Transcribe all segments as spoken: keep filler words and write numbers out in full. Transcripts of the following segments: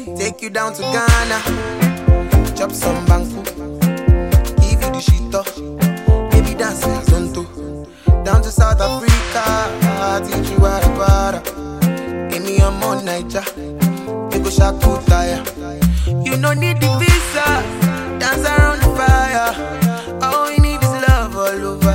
Take you down to Ghana, chop some banku, give you the shito, baby dance like Zonto. Down to South Africa, teach you how to para. Give me a more Niger, you go shop to tire. You no need the visa, dance around the fire. All we need is love all over.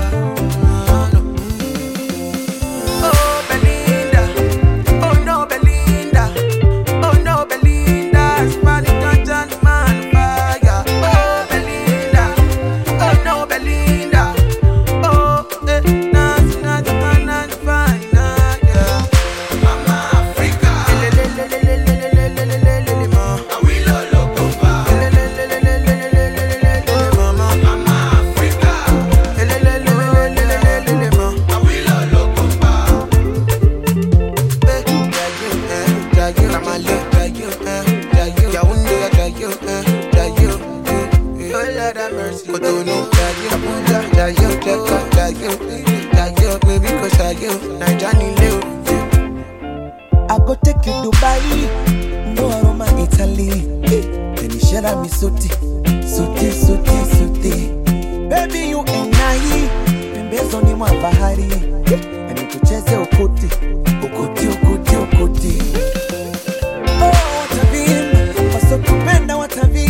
I go take you Dubai, no Roma, Italy. Then you share me soti, soti, soti, soti. Baby, you and I, membezoni mwa bahari, and you kucheze ukoti.